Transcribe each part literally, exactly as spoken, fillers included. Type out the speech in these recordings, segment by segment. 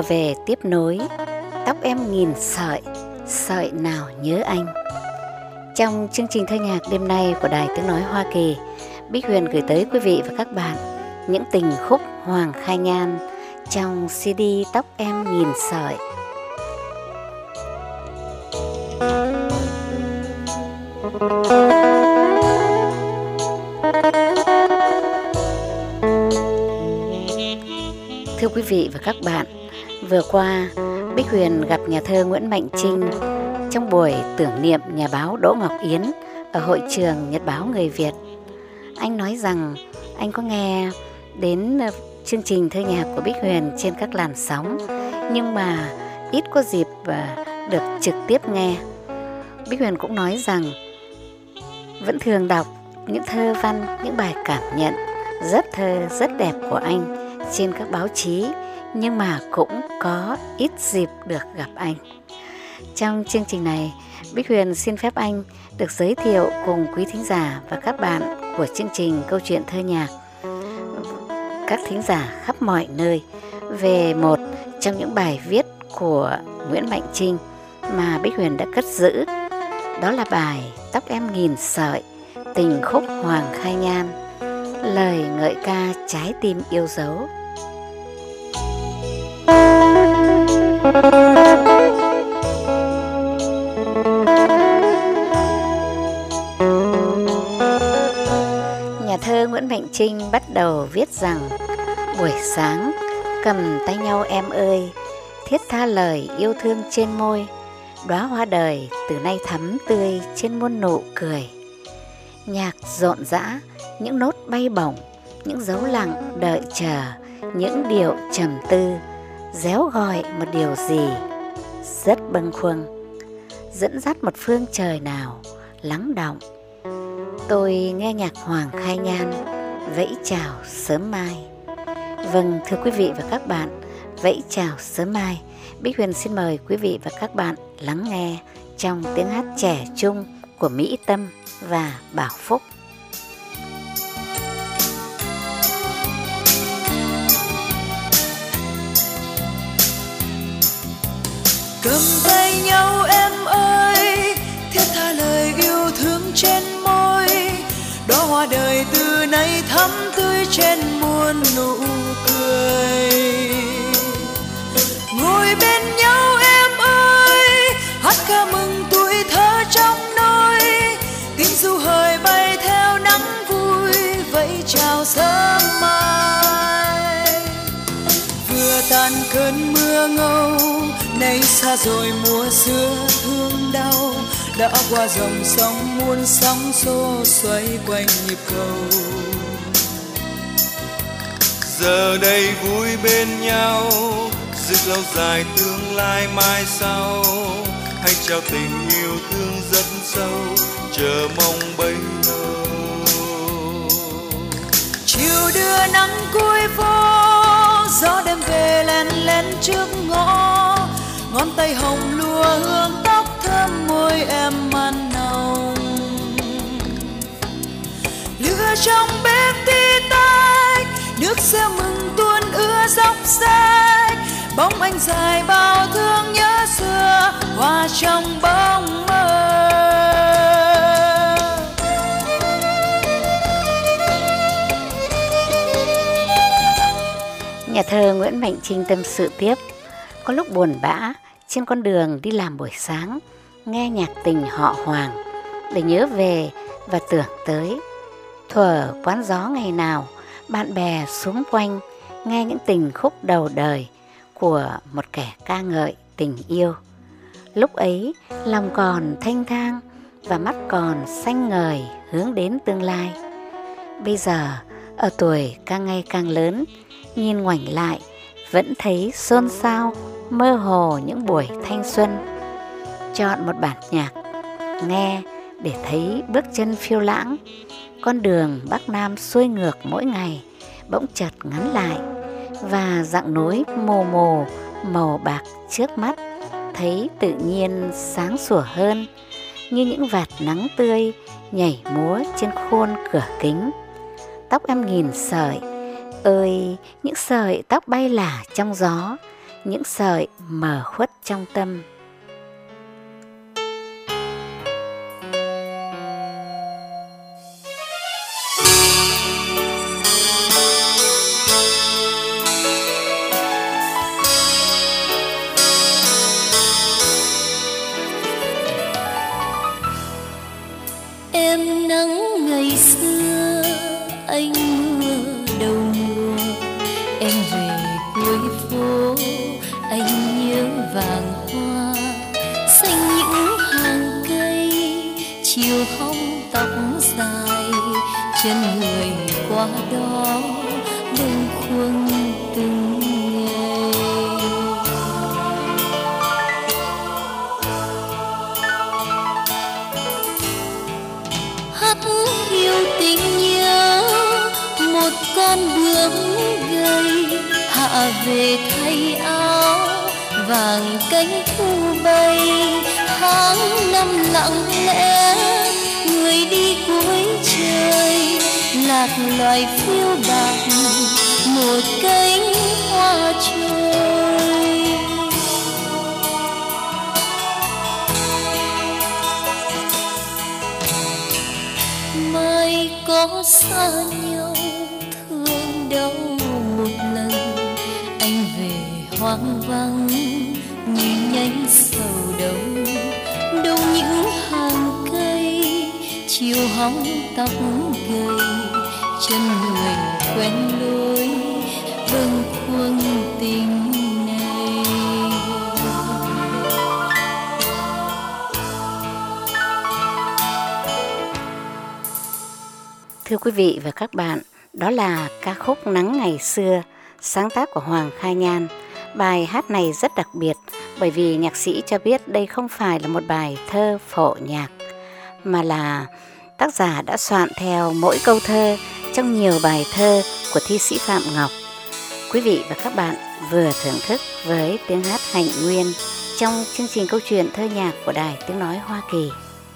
về tiếp nối Tóc em nghìn sợi, sợi nào nhớ anh. Trong chương trình thơ nhạc đêm nay của Đài Tiếng Nói Hoa Kỳ, Bích Huyền gửi tới quý vị và các bạn những tình khúc Hoàng Khai Nhan trong xê đê Tóc Em Nghìn Sợi. Thưa quý vị và các bạn, vừa qua Bích Huyền gặp nhà thơ Nguyễn Mạnh Trinh trong buổi tưởng niệm nhà báo Đỗ Ngọc Yến ở hội trường Nhật báo Người Việt. Anh nói rằng anh có nghe đến chương trình thơ nhạc của Bích Huyền trên các làn sóng, nhưng mà ít có dịp được trực tiếp nghe. Bích Huyền cũng nói rằng vẫn thường đọc những thơ văn, những bài cảm nhận rất thơ, rất đẹp của anh trên các báo chí, nhưng mà cũng có ít dịp được gặp anh. Trong chương trình này, Bích Huyền xin phép anh được giới thiệu cùng quý thính giả và các bạn của chương trình Câu chuyện thơ nhạc, các thính giả khắp mọi nơi, về một trong những bài viết của Nguyễn Mạnh Trinh mà Bích Huyền đã cất giữ. Đó là bài Tóc Em Nghìn Sợi, tình khúc Hoàng Khai Nhan, lời ngợi ca trái tim yêu dấu. Nhà thơ Nguyễn Mạnh Trinh bắt đầu viết rằng: buổi sáng cầm tay nhau em ơi, thiết tha lời yêu thương trên môi, đóa hoa đời từ nay thắm tươi trên muôn nụ cười. Nhạc rộn rã, những nốt bay bổng, những dấu lặng đợi chờ, những điệu trầm tư, réo gọi một điều gì rất bâng khuâng, dẫn dắt một phương trời nào lắng đọng. Tôi nghe nhạc Hoàng Khai Nhan, vẫy chào sớm mai. Vâng, thưa quý vị và các bạn, vẫy chào sớm mai, Bích Huyền xin mời quý vị và các bạn lắng nghe trong tiếng hát trẻ trung của Mỹ Tâm và Bảo Phúc. Cầm tay nhau em ơi, thiết tha lời yêu thương trên môi, đóa hoa đời từ nay thắm tươi trên muôn nụ cười. Ngồi bên nhau em ơi, hát ca mừng tuổi thơ trong nôi, tiếng du hời bay theo nắng vui, vẫy chào sớm mai. Vừa tan cơn mưa ngâu, nay xa rồi mùa xưa thương đau, đã qua dòng sông muôn sóng xô xoay quanh nhịp cầu. Giờ đây vui bên nhau, giữ lâu dài tương lai mai sau, hãy trao tình yêu thương rất sâu, chờ mong bấy lâu. Chiều đưa nắng cuối phố, gió đêm về len lén trước ngõ, ngón tay hồng lùa hương tóc thơm môi em man nồng. Lửa trong bếp tí tách, nước reo mừng tuôn ứa dốc rách, bóng anh dài bao thương nhớ xưa hòa trong bóng mơ. Nhà thơ Nguyễn Mạnh Trinh tâm sự tiếp: có lúc buồn bã trên con đường đi làm buổi sáng, nghe nhạc tình họ Hoàng để nhớ về và tưởng tới thuở quán gió ngày nào, bạn bè xúm quanh nghe những tình khúc đầu đời của một kẻ ca ngợi tình yêu. Lúc ấy lòng còn thanh thang và mắt còn xanh ngời hướng đến tương lai. Bây giờ ở tuổi càng ngày càng lớn, nhìn ngoảnh lại vẫn thấy xôn xao mơ hồ những buổi thanh xuân. Chọn một bản nhạc nghe để thấy bước chân phiêu lãng, con đường Bắc Nam xuôi ngược mỗi ngày bỗng chợt ngắn lại, và dặng núi mù mù màu bạc trước mắt thấy tự nhiên sáng sủa hơn, như những vạt nắng tươi nhảy múa trên khuôn cửa kính. Tóc em nghìn sợi ơi, những sợi tóc bay lả trong gió, những sợi mờ khuất trong tâm. Em nắng ngày xưa, anh mưa đầu mùa. Em về cuối phố, anh nhớ vàng hoa. Xanh những hàng cây, chiều hóng tóc dài. Chân người qua đó, bâng khuâng từng ngày. Hát yêu tình nhớ, một con bướm gầy hạ về thay áo vàng cánh thu bay. Tháng năm lặng lẽ, người đi cuối trời, lạc loài phiêu bạt một cánh hoa trôi. Mai có xa nhau thương đau một lần, anh về hoang vắng như nhánh sầu đâu. Đâu những hàng cây, chiều hóng tóc gầy. Chân người quen lối, bâng khuâng tình này. Thưa quý vị và các bạn, đó là ca khúc Nắng Ngày Xưa, sáng tác của Hoàng Khai Nhan. Bài hát này rất đặc biệt bởi vì nhạc sĩ cho biết đây không phải là một bài thơ phổ nhạc, mà là tác giả đã soạn theo mỗi câu thơ trong nhiều bài thơ của thi sĩ Phạm Ngọc. Quý vị và các bạn vừa thưởng thức với tiếng hát Hạnh Nguyên trong chương trình câu chuyện thơ nhạc của Đài Tiếng Nói Hoa Kỳ.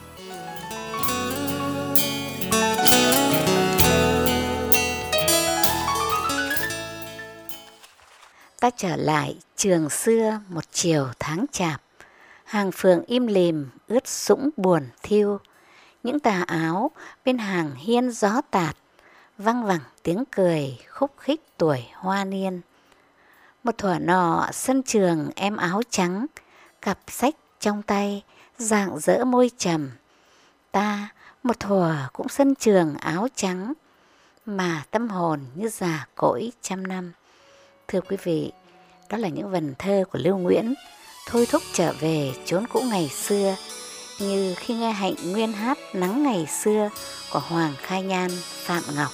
Ta trở lại trường xưa một chiều tháng chạp, hàng phường im lìm ướt sũng buồn thiêu. Những tà áo bên hàng hiên gió tạt, văng vẳng tiếng cười khúc khích tuổi hoa niên. Một thuở nọ sân trường em áo trắng, cặp sách trong tay rạng rỡ môi trầm. Ta một thuở cũng sân trường áo trắng, mà tâm hồn như già cỗi trăm năm. Thưa quý vị, đó là những vần thơ của Lưu Nguyễn, thôi thúc trở về chốn cũ ngày xưa, như khi nghe Hạnh Nguyên hát Nắng Ngày Xưa của Hoàng Khai Nhan, Phạm Ngọc.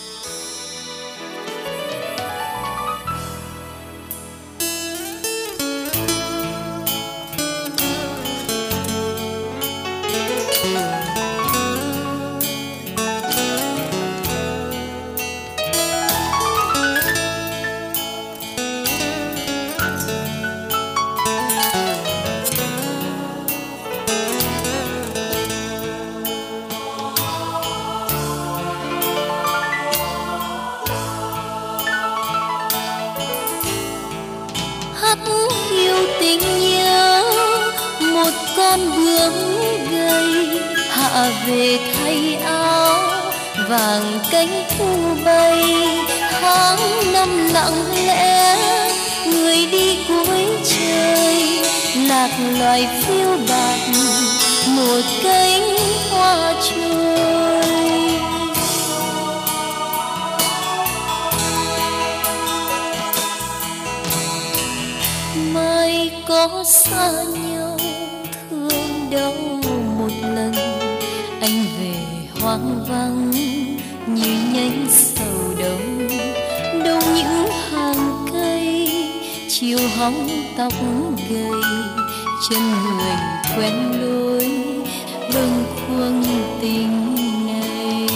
Yêu tình nhớ, một con bướm gầy hạ về thay áo vàng cánh thu bay. Tháng năm lặng lẽ, người đi cuối trời, lạc loài phiêu bạt một cánh hoa trôi. Mai có xa nhau thương đau một lần, anh về hoang vắng như nhánh sầu đâu. Đâu những hàng cây, chiều hóng tóc gầy. Chân người quen lối, bâng khuâng tình này.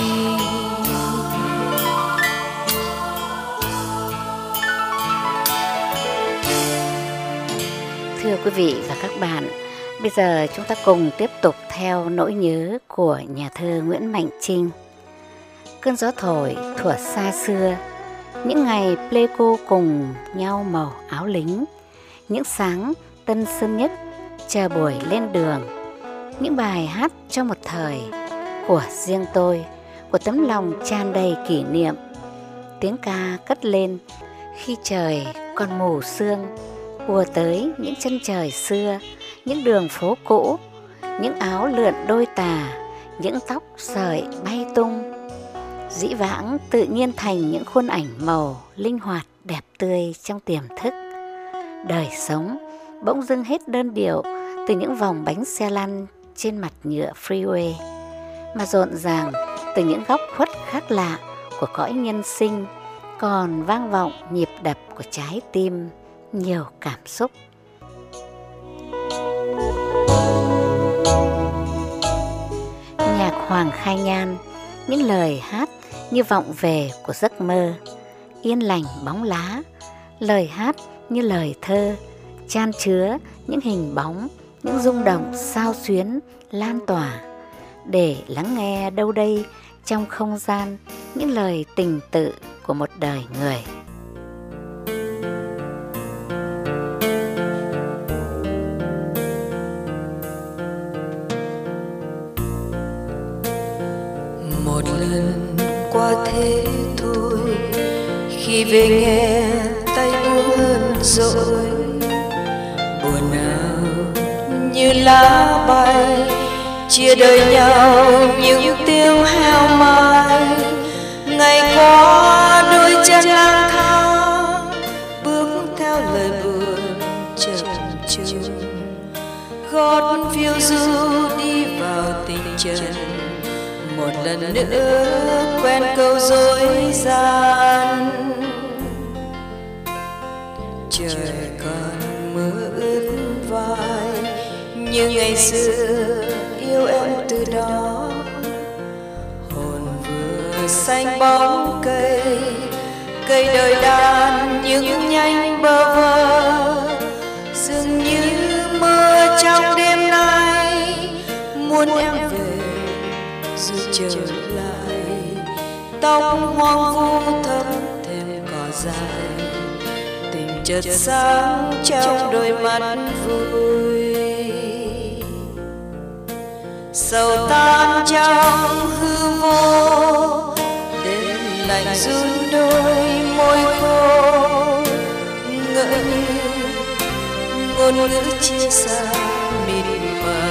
Thưa quý vị và các bạn, bây giờ chúng ta cùng tiếp tục theo nỗi nhớ của nhà thơ Nguyễn Mạnh Trinh. Cơn gió thổi thuở xa xưa, những ngày Pleiku cùng nhau màu áo lính, những sáng tân sơn nhất chờ buổi lên đường, những bài hát cho một thời của riêng tôi, của tấm lòng tràn đầy kỷ niệm. Tiếng ca cất lên khi trời còn mù sương, ùa tới những chân trời xưa, những đường phố cũ, những áo lượn đôi tà, những tóc sợi bay tung. Dĩ vãng tự nhiên thành những khuôn ảnh màu linh hoạt đẹp tươi trong tiềm thức. Đời sống bỗng dưng hết đơn điệu từ những vòng bánh xe lăn trên mặt nhựa freeway, mà rộn ràng từ những góc khuất khác lạ của cõi nhân sinh, còn vang vọng nhịp đập của trái tim nhiều cảm xúc. Nhạc Hoàng Khai Nhan, những lời hát như vọng về của giấc mơ, yên lành bóng lá, lời hát như lời thơ, chan chứa những hình bóng, những rung động xao xuyến lan tỏa, để lắng nghe đâu đây trong không gian những lời tình tự của một đời người. Một lần qua thế thôi, khi về nghe tay buông hơn rồi, buồn nào như lá bay chia đời nhau những tiếng heo mai. Ngày qua đôi chân lang thang bước theo lời buồn chậm chừng, gót phiêu du đi vào tình trần, một lần nữa quen câu dối gian. Trời còn mưa ướt vai như ngày xưa yêu em từ đó, hồn vừa xanh bóng cây, cây đời đàn những nhánh bơ vơ, dường như mưa trong đêm nay muốn em về rồi trở lại. Tóc hoang vu thấm thêm cỏ dài, tình chợt sáng trong đôi mắt vui. Sầu tan trong hư vô, đêm lạnh run đôi môi khô, ngỡ như ngôn ngữ chia xa mịt mờ.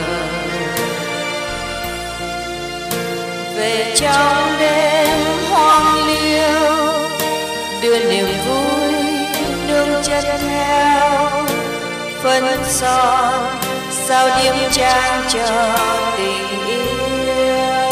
Về trong đêm hoang liêu, đưa niềm vui nương chân theo, phân son sao điếm trang cho tình yêu.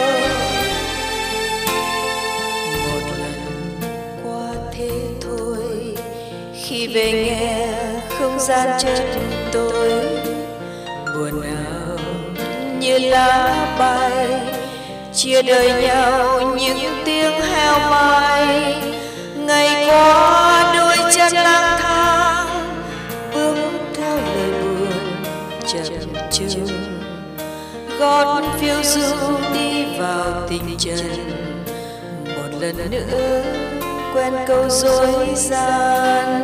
Một lần qua thế thôi, khi về nghe không gian chân tôi, buồn nào như lá bay chia đời nhau những tiếng heo mai. Ngày qua đôi chân lang thang bước theo lời buồn chậm chừng, gót phiêu du đi vào tình trần, một lần nữa quen câu dối gian.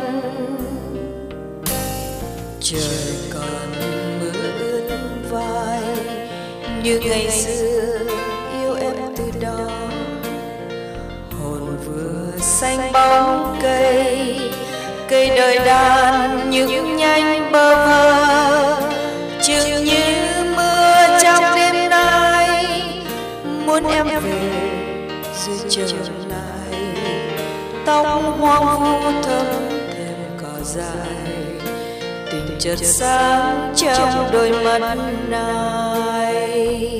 Trời còn mưa ướt vai như ngày xưa yêu em từ đó, hồn vừa xanh bóng cây, cây đời đàn những nhánh bơ vơ, chừng như mưa trong đêm nay muốn em về rồi trở lại. Tóc hoang vu thấm thêm cỏ dài, tình chợt sáng trong đôi mắt này.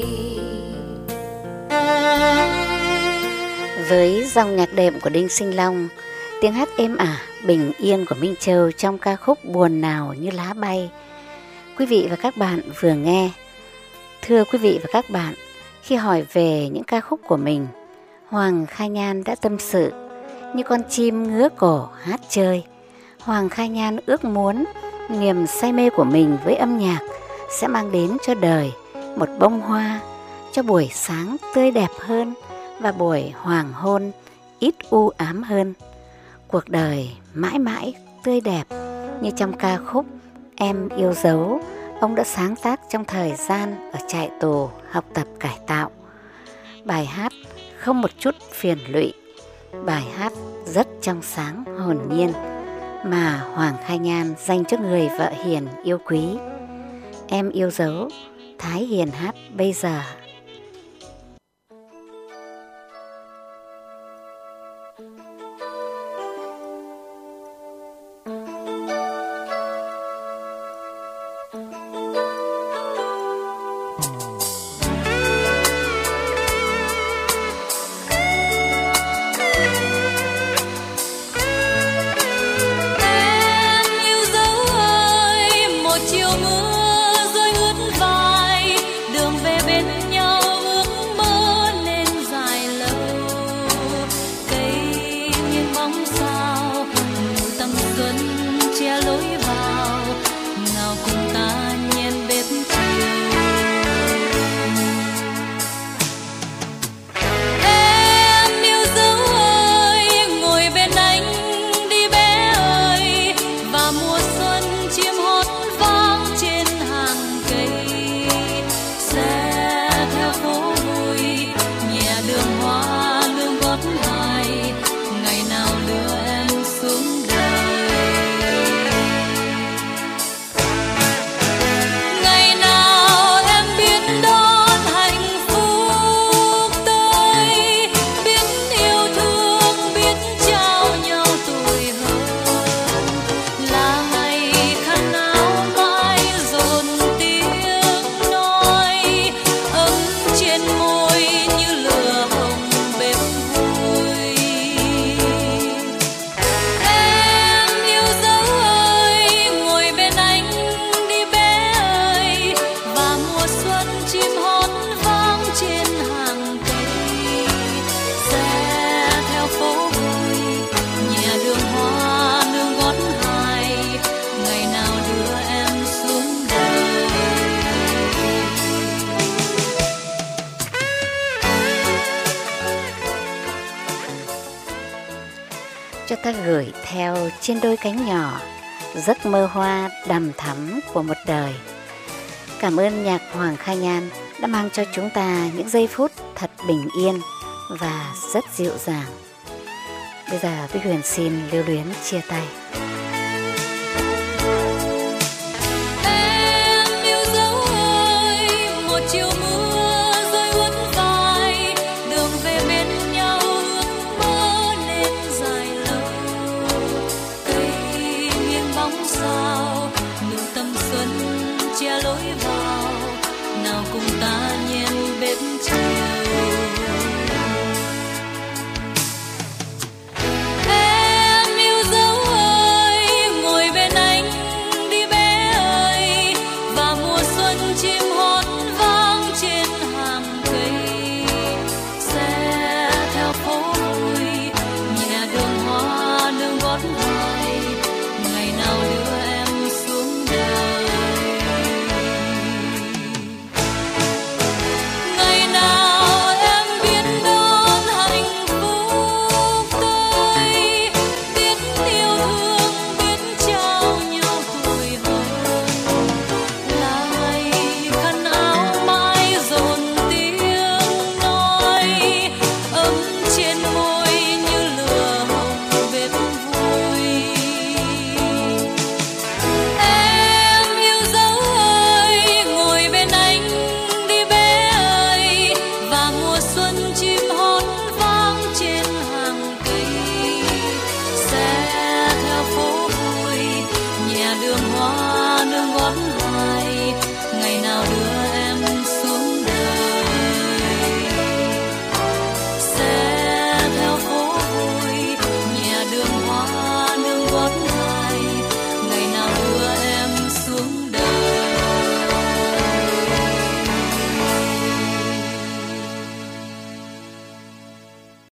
Với dòng nhạc đệm của Đinh Sinh Long, tiếng hát êm ả bình yên của Minh Châu trong ca khúc Buồn nào như lá bay, quý vị và các bạn vừa nghe. Thưa quý vị và các bạn, khi hỏi về những ca khúc của mình, Hoàng Khai Nhan đã tâm sự như con chim ngứa cổ hát chơi. Hoàng Khai Nhan ước muốn niềm say mê của mình với âm nhạc sẽ mang đến cho đời một bông hoa, cho buổi sáng tươi đẹp hơn và buổi hoàng hôn ít u ám hơn. Cuộc đời mãi mãi tươi đẹp như trong ca khúc Em Yêu Dấu, ông đã sáng tác trong thời gian ở trại tù học tập cải tạo. Bài hát không một chút phiền lụy, bài hát rất trong sáng hồn nhiên mà Hoàng Khai Nhan dành cho người vợ hiền yêu quý. Em Yêu Dấu, Thái Hiền hát bây giờ. Cho ta gửi theo trên đôi cánh nhỏ giấc mơ hoa đằm thắm của một đời. Cảm ơn nhạc Hoàng Khai Nhan đã mang cho chúng ta những giây phút thật bình yên và rất dịu dàng. Bây giờ Bích Huyền xin lưu luyến chia tay. Che lối vào nào cùng ta nhiên bếp cháy.